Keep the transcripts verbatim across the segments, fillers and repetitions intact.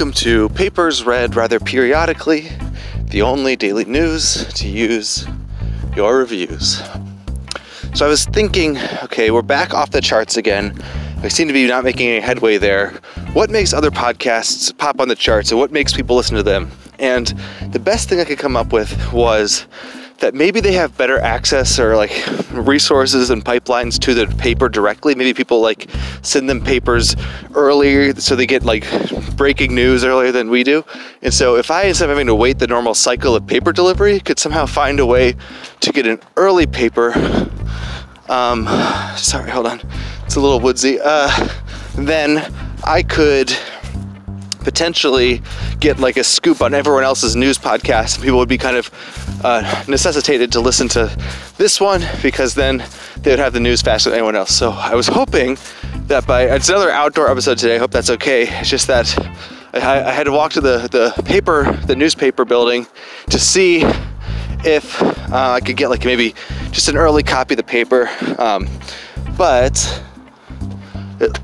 welcome to Papers Read Rather Periodically, the only daily news to use your reviews. So I was thinking, okay, we're back off the charts again. I seem to be not making any headway there. What makes other podcasts pop on the charts and what makes people listen to them? And the best thing I could come up with was that maybe they have better access or like resources and pipelines to the paper directly. Maybe people like send them papers earlier so they get like breaking news earlier than we do. And so if I, instead of having to wait the normal cycle of paper delivery, could somehow find a way to get an early paper, um, sorry, hold on, it's a little woodsy, uh, then I could potentially get like a scoop on everyone else's news podcast, and people would be kind of uh, necessitated to listen to this one because then they would have the news faster than anyone else. So I was hoping that by, it's another outdoor episode today, I hope that's okay. It's just that I, I had to walk to the, the paper, the newspaper building to see if uh, I could get like maybe just an early copy of the paper. Um, but it,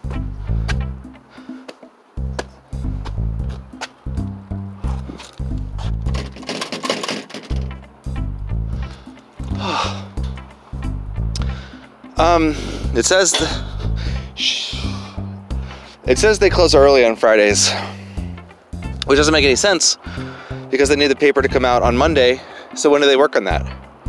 Um, it says the, it says they close early on Fridays, which doesn't make any sense because they need the paper to come out on Monday. So when do they work on that?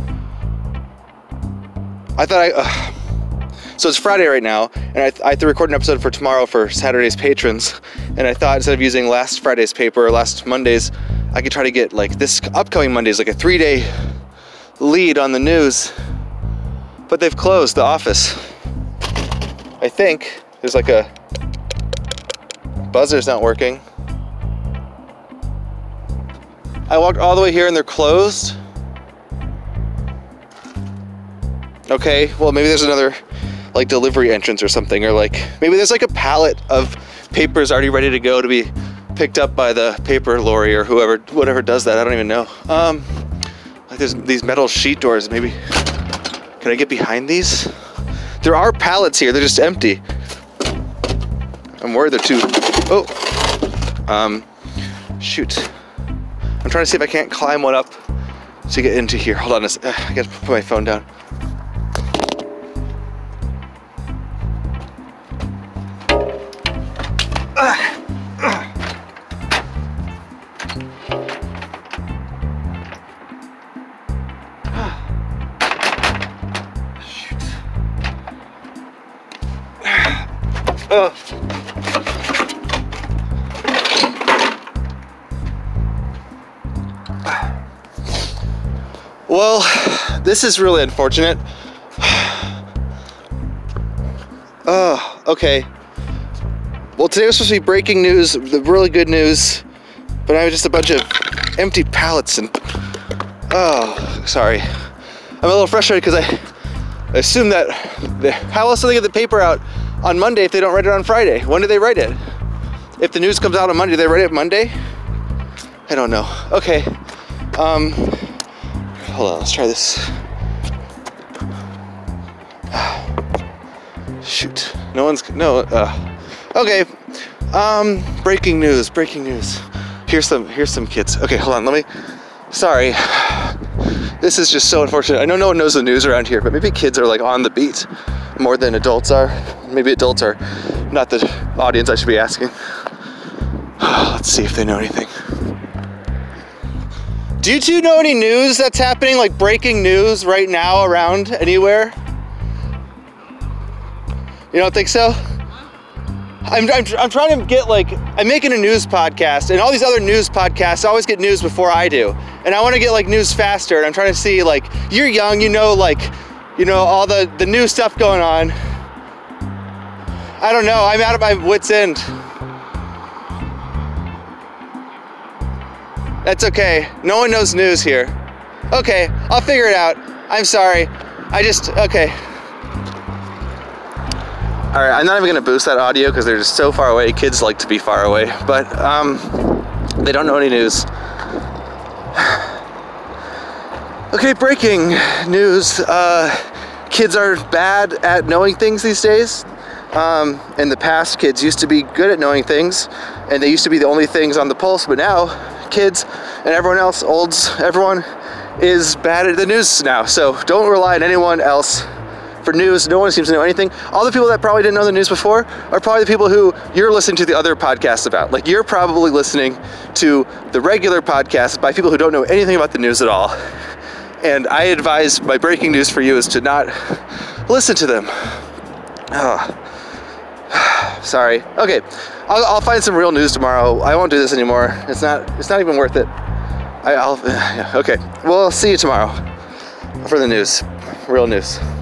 I thought I, uh, so it's Friday right now, and I, I have to record an episode for tomorrow for Saturday's patrons, and I thought instead of using last Friday's paper or last Monday's, I could try to get like this upcoming Monday's like a three day lead on the news. But they've closed the office. I think there's like a buzzer's not working. I walked all the way here and they're closed. Okay, well maybe there's another like delivery entrance or something, or like maybe there's like a pallet of papers already ready to go to be picked up by the paper lorry or whoever, whatever does that. I don't even know. Um, like there's these metal sheet doors. Maybe. Can I get behind these? There are pallets here. They're just empty. I'm worried they're too... Oh! Um, shoot. I'm trying to see if I can't climb one up to get into here. Hold on a second. I gotta put my phone down. Oh. Well, this is really unfortunate. Oh, okay. Well, today was supposed to be breaking news, the really good news, but now just a bunch of empty pallets and... Oh, sorry. I'm a little frustrated because I, I assume that... The, how else do they get the paper out on Monday if they don't write it on Friday? When do they write it? If the news comes out on Monday, do they write it Monday? I don't know. Okay. Um, hold on, let's try this. Shoot. No one's, no, uh, okay. Um, breaking news, breaking news. Here's some, here's some kids. Okay, hold on, let me, sorry. This is just so unfortunate. I know no one knows the news around here, but maybe kids are like on the beat more than adults are. Maybe adults are not the audience I should be asking. Let's see if they know anything. Do you two know any news that's happening, like breaking news right now around anywhere? You don't think so? I'm, I'm, I'm trying to get like, I'm making a news podcast, and all these other news podcasts always get news before I do. And I want to get like news faster, and I'm trying to see like, you're young, you know, like, you know, all the, the new stuff going on. I don't know, I'm out of my wits' end. That's okay, no one knows news here. Okay, I'll figure it out. I'm sorry, I just, okay. All right, I'm not even gonna boost that audio because they're just so far away. Kids like to be far away, but um, they don't know any news. Okay, breaking news. Uh, kids are bad at knowing things these days. Um, in the past, kids used to be good at knowing things. and they used to be the only things on the pulse, but now kids and everyone else, olds, everyone is bad at the news now. So don't rely on anyone else for news. No one seems to know anything. All the people that probably didn't know the news before are probably the people who you're listening to the other podcasts about. Like, you're probably listening to the regular podcasts by people who don't know anything about the news at all. And I advise, my breaking news for you is to not listen to them. Oh. Sorry. Okay, I'll, I'll find some real news tomorrow. I won't do this anymore. It's not. It's not even worth it. I, I'll. Yeah, okay. Well, see you tomorrow for the news. Real news.